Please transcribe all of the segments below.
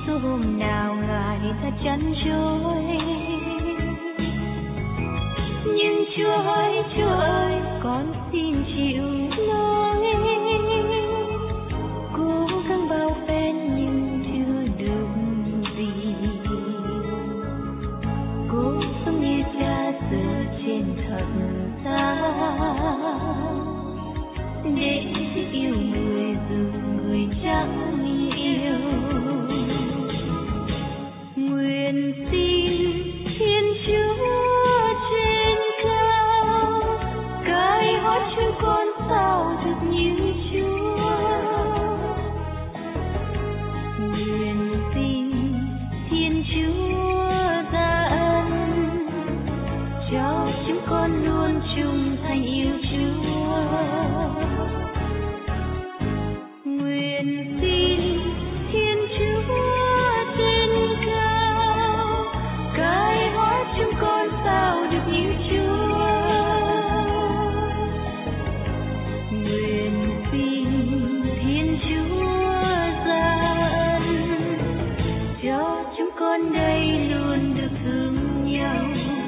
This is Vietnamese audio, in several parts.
số hôm nào Ngài ta chăn trôi. Nhưng Chúa ơi, con xin chịu lỗi. Cố gắng bao phen nhưng chưa được gì. Cố sống như Cha giờ trên thập giá, để yêu người dù người chẳng yêu. Nguyện xin Thiên Chúa trên cao cai hóa chúng con sao được như Chúa. Nguyện xin Thiên Chúa ra ân cho chúng con luôn trung thành yêu Chúa. Nguyện xin Thiên Chúa trên cao cai hóa chúng con sao được như Chúa. Nguyện xin Thiên Chúa ra ân cho chúng con đây luôn được thương nhau.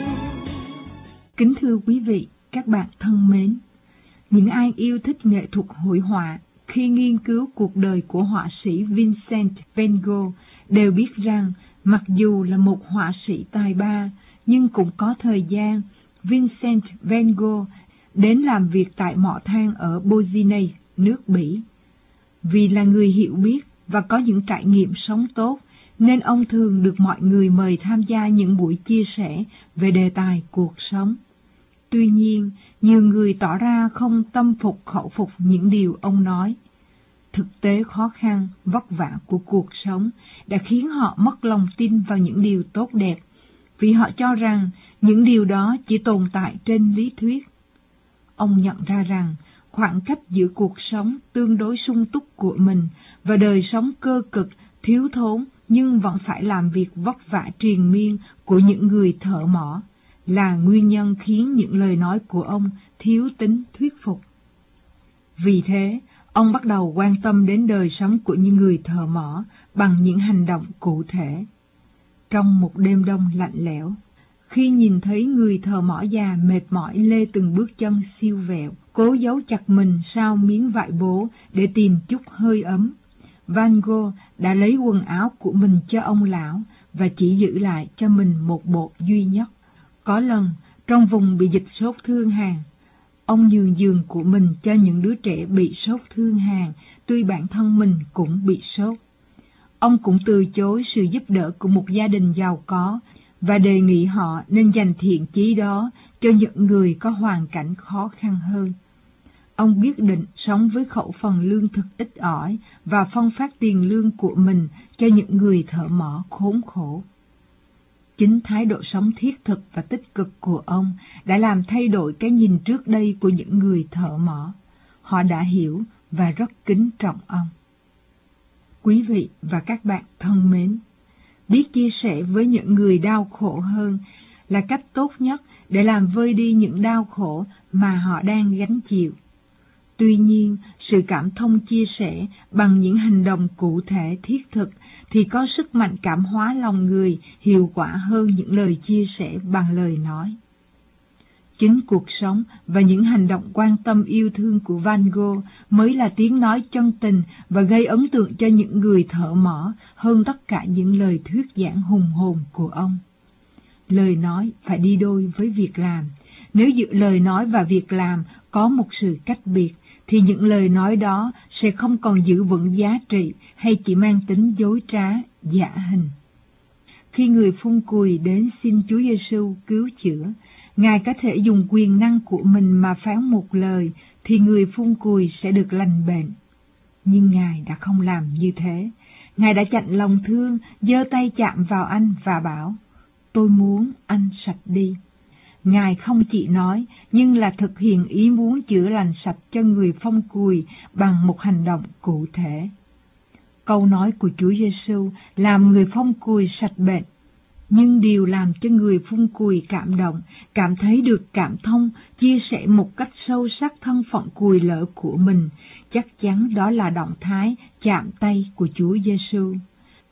Kính thưa quý vị, các bạn thân mến, những ai yêu thích nghệ thuật hội họa khi nghiên cứu cuộc đời của họa sĩ Vincent van Gogh đều biết rằng mặc dù là một họa sĩ tài ba, nhưng cũng có thời gian Vincent van Gogh đến làm việc tại mỏ than ở Bozine, nước Bỉ. Vì là người hiểu biết và có những trải nghiệm sống tốt, nên ông thường được mọi người mời tham gia những buổi chia sẻ về đề tài cuộc sống. Tuy nhiên, nhiều người tỏ ra không tâm phục khẩu phục những điều ông nói. Thực tế khó khăn, vất vả của cuộc sống đã khiến họ mất lòng tin vào những điều tốt đẹp, vì họ cho rằng những điều đó chỉ tồn tại trên lý thuyết. Ông nhận ra rằng khoảng cách giữa cuộc sống tương đối sung túc của mình và đời sống cơ cực, thiếu thốn nhưng vẫn phải làm việc vất vả triền miên của những người thợ mỏ là nguyên nhân khiến những lời nói của ông thiếu tính thuyết phục. Vì thế, ông bắt đầu quan tâm đến đời sống của những người thợ mỏ bằng những hành động cụ thể. Trong một đêm đông lạnh lẽo, khi nhìn thấy người thợ mỏ già mệt mỏi lê từng bước chân siêu vẹo, cố giấu chặt mình sau miếng vải bố để tìm chút hơi ấm, Van Gogh đã lấy quần áo của mình cho ông lão và chỉ giữ lại cho mình một bộ duy nhất. Có lần, trong vùng bị dịch sốt thương hàn, ông nhường giường của mình cho những đứa trẻ bị sốt thương hàn, tuy bản thân mình cũng bị sốt. Ông cũng từ chối sự giúp đỡ của một gia đình giàu có và đề nghị họ nên dành thiện chí đó cho những người có hoàn cảnh khó khăn hơn. Ông quyết định sống với khẩu phần lương thực ít ỏi và phân phát tiền lương của mình cho những người thợ mỏ khốn khổ. Chính thái độ sống thiết thực và tích cực của ông đã làm thay đổi cái nhìn trước đây của những người thợ mỏ. Họ đã hiểu và rất kính trọng ông. Quý vị và các bạn thân mến, biết chia sẻ với những người đau khổ hơn là cách tốt nhất để làm vơi đi những đau khổ mà họ đang gánh chịu. Tuy nhiên, sự cảm thông chia sẻ bằng những hành động cụ thể thiết thực thì có sức mạnh cảm hóa lòng người hiệu quả hơn những lời chia sẻ bằng lời nói. Chính cuộc sống và những hành động quan tâm yêu thương của Van Gogh mới là tiếng nói chân tình và gây ấn tượng cho những người thợ mỏ hơn tất cả những lời thuyết giảng hùng hồn của ông. Lời nói phải đi đôi với việc làm. Nếu giữa lời nói và việc làm có một sự cách biệt, thì những lời nói đó sẽ không còn giữ vững giá trị hay chỉ mang tính dối trá, giả hình. Khi người phun cùi đến xin Chúa Giêsu cứu chữa, Ngài có thể dùng quyền năng của mình mà phán một lời thì người phun cùi sẽ được lành bệnh. Nhưng Ngài đã không làm như thế. Ngài đã chạnh lòng thương, giơ tay chạm vào anh và bảo: "Tôi muốn anh sạch đi." Ngài không chỉ nói, nhưng là thực hiện ý muốn chữa lành sạch cho người phong cùi bằng một hành động cụ thể. Câu nói của Chúa Giêsu làm người phong cùi sạch bệnh, nhưng điều làm cho người phun cùi cảm động, cảm thấy được cảm thông, chia sẻ một cách sâu sắc thân phận cùi lở của mình, chắc chắn đó là động thái chạm tay của Chúa Giêsu.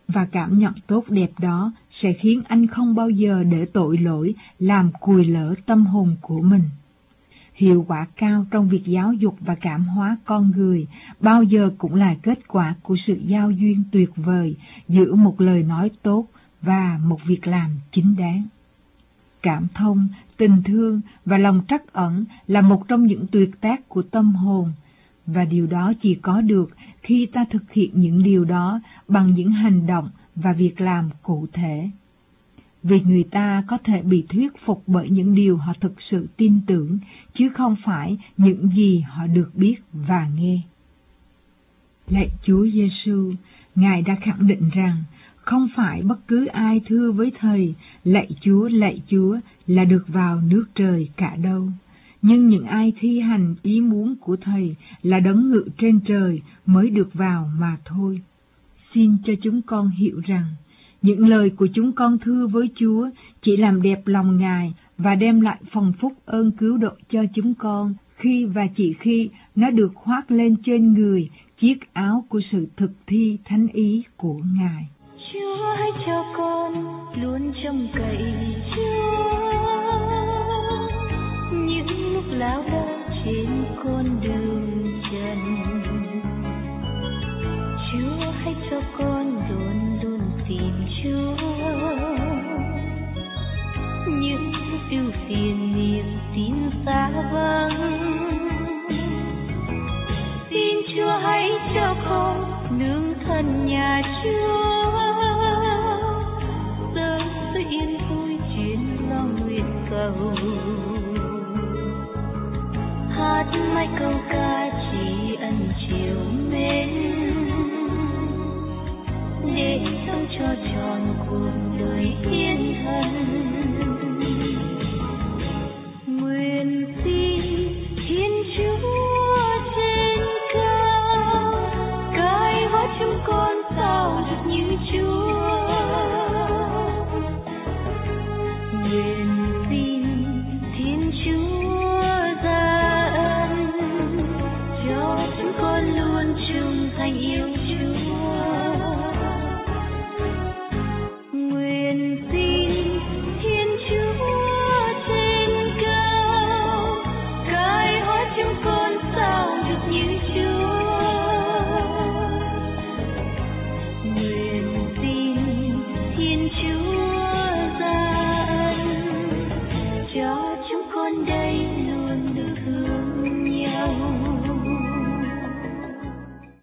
Và cảm nhận tốt đẹp đó sẽ khiến anh không bao giờ để tội lỗi làm cùi lở tâm hồn của mình. Hiệu quả cao trong việc giáo dục và cảm hóa con người bao giờ cũng là kết quả của sự giao duyên tuyệt vời giữa một lời nói tốt và một việc làm chính đáng. Cảm thông, tình thương và lòng trắc ẩn là một trong những tuyệt tác của tâm hồn, và điều đó chỉ có được khi ta thực hiện những điều đó bằng những hành động và việc làm cụ thể. Vì người ta có thể bị thuyết phục bởi những điều họ thực sự tin tưởng, chứ không phải những gì họ được biết và nghe. Lạy Chúa Giêsu, Ngài đã khẳng định rằng không phải bất cứ ai thưa với Thầy lạy Chúa là được vào nước trời cả đâu, nhưng những ai thi hành ý muốn của Thầy là đấng ngự trên trời mới được vào mà thôi. Xin cho chúng con hiểu rằng những lời của chúng con thưa với Chúa chỉ làm đẹp lòng Ngài và đem lại phần phúc ơn cứu độ cho chúng con khi và chỉ khi nó được khoác lên trên người chiếc áo của sự thực thi thánh ý của Ngài. Chúa hãy cho con luôn trông cậy Chúa những lúc lao đao trên con đường trần. Chúa hãy cho con luôn luôn tìm Chúa những lúc ưu phiền niềm tin xa vắng. Xin Chúa hãy cho con nương thân nhà Chúa, giờ sự yên vui chuyên lo nguyện cầu. Hát mãi câu ca tri ân chiều mến, để sống cho tròn cuộc đời hiến thân. Nguyện xin Thiên Chúa trên cao cai hóa chúng con sao được như Chúa. Nguyện xin Thiên Chúa ra ân cho chúng con luôn trung thành yêu